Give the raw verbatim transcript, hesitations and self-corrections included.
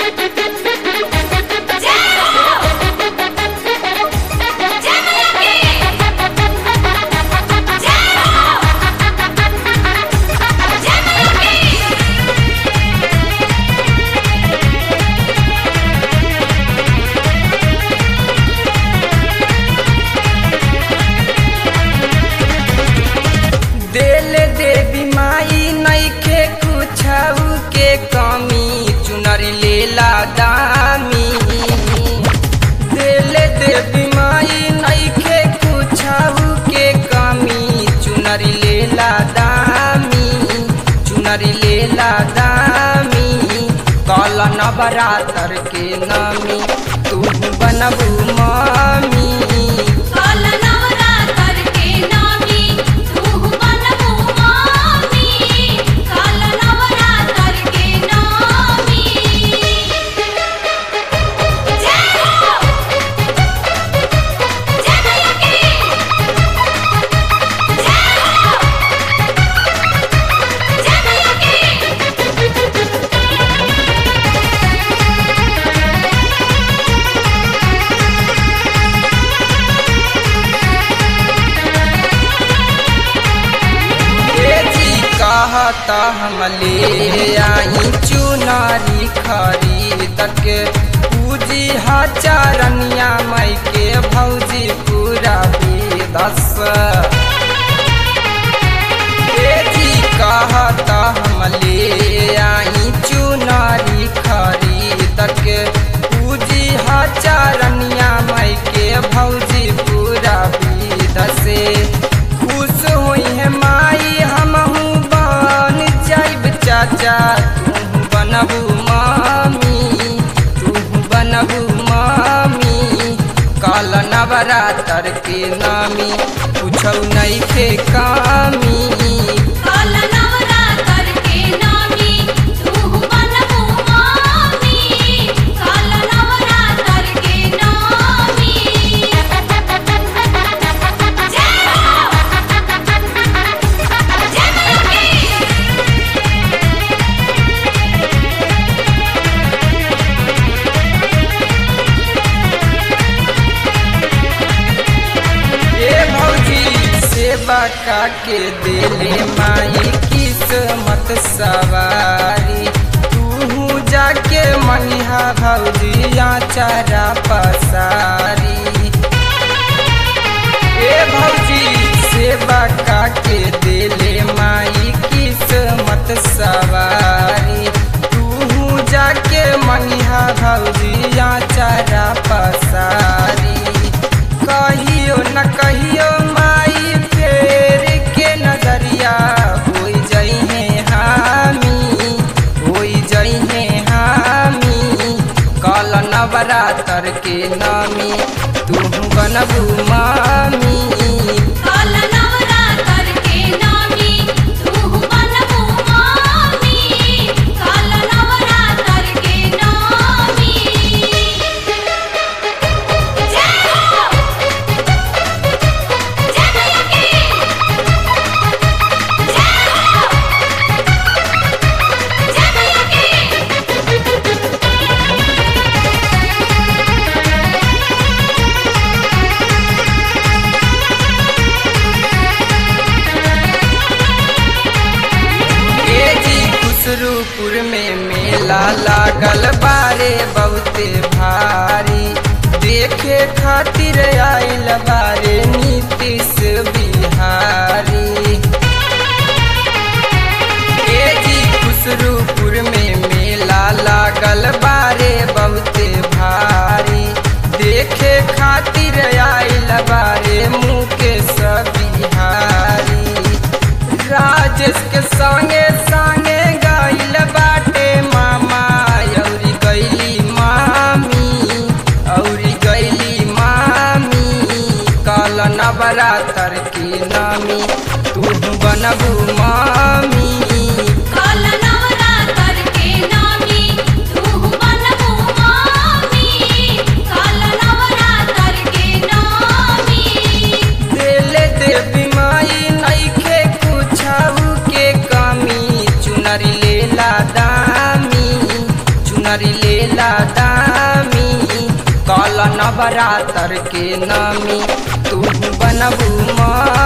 दामी दिल देवी माई नइखे कुछाऊ के कमी चुनरी लेला दामी चुनरी लेला दामी कल नवरात्र के नमी तू बनबू मामी कहता हम ले आई चुनारी खरीद के पूजी हजारनिया मई के भौजी पूरा विदस कहता हम ले आई चुनारी खरीद के पूजी हजारनिया मई के भौजी पूरा विदसे खुश हुई है माई हम चाचा तू बनबू मामी तू बनबू मामी काल नवरात्र के नामी कुछौ नइखे कामी बका के दिले माई किस्मत सवारी तू जाके मनिहा भौजिया चारा पसारी ए भौजी से बका के दिले माई किस्मत सवारी तू जाके मनिहा भौजिया चारा पसारी कहियो न कहियो माई फेर के नजरिया होई जई है हामी होई जई है हामी काल नवरात्र के नामी तू बनबू मामी खुसरूपुर में मेला लागल बारे बहुते भारी देखे खातिर आइल बारे नीतीश बिहारी ए जी खुसरूपुर में मेला लागल बारे बहुते भारी देखे खातिर आइल बारे मुकेश बिहारी राजेश के संगे संगे गइल बाटे मामा औरी गइली मामी औरी गइली मामी काल नवरात्र की नामी तू बनबू मामी चुनरी लेला दामी कल नवरातर के नामी तू बनबू माँ